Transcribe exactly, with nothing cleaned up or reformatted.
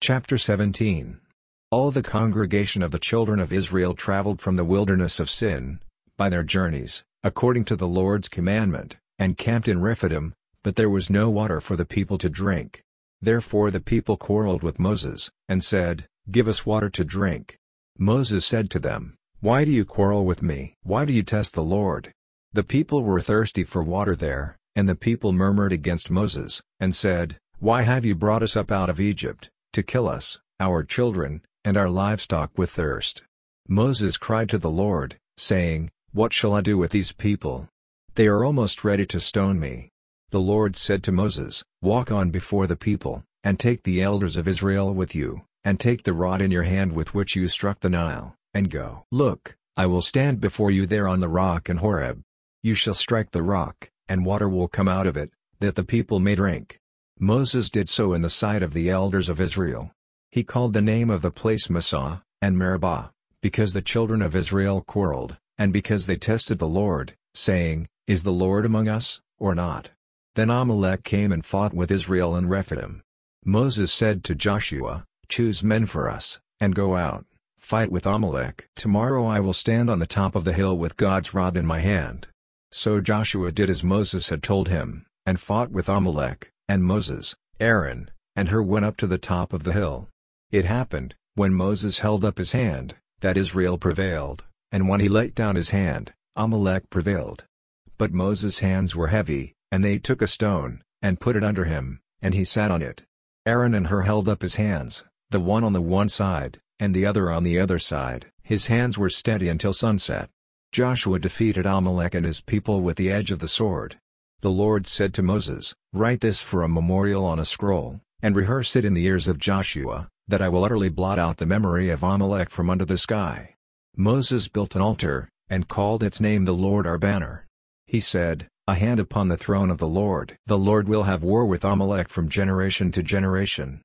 Chapter seventeen. All the congregation of the children of Israel traveled from the wilderness of Sin, by their journeys, according to the Lord's commandment, and camped in Rephidim, but there was no water for the people to drink. Therefore the people quarreled with Moses, and said, "Give us water to drink." Moses said to them, "Why do you quarrel with me? Why do you test the Lord?" The people were thirsty for water there, and the people murmured against Moses, and said, "Why have you brought us up out of Egypt, to kill us, our children, and our livestock with thirst?" Moses cried to the Lord, saying, "What shall I do with these people? They are almost ready to stone me." The Lord said to Moses, "Walk on before the people, and take the elders of Israel with you, and take the rod in your hand with which you struck the Nile, and go. Look, I will stand before you there on the rock in Horeb. You shall strike the rock, and water will come out of it, that the people may drink." Moses did so in the sight of the elders of Israel. He called the name of the place Massah, and Meribah, because the children of Israel quarreled, and because they tested the Lord, saying, "Is the Lord among us, or not?" Then Amalek came and fought with Israel in Rephidim. Moses said to Joshua, "Choose men for us, and go out, fight with Amalek. Tomorrow I will stand on the top of the hill with God's rod in my hand." So Joshua did as Moses had told him, and fought with Amalek, and Moses, Aaron, and Hur went up to the top of the hill. It happened, when Moses held up his hand, that Israel prevailed, and when he let down his hand, Amalek prevailed. But Moses' hands were heavy, and they took a stone, and put it under him, and he sat on it. Aaron and Hur held up his hands, the one on the one side, and the other on the other side. His hands were steady until sunset. Joshua defeated Amalek and his people with the edge of the sword. The Lord said to Moses, "Write this for a memorial on a scroll, and rehearse it in the ears of Joshua, that I will utterly blot out the memory of Amalek from under the sky." Moses built an altar, and called its name the Lord our banner. He said, "A hand upon the throne of the Lord. The Lord will have war with Amalek from generation to generation."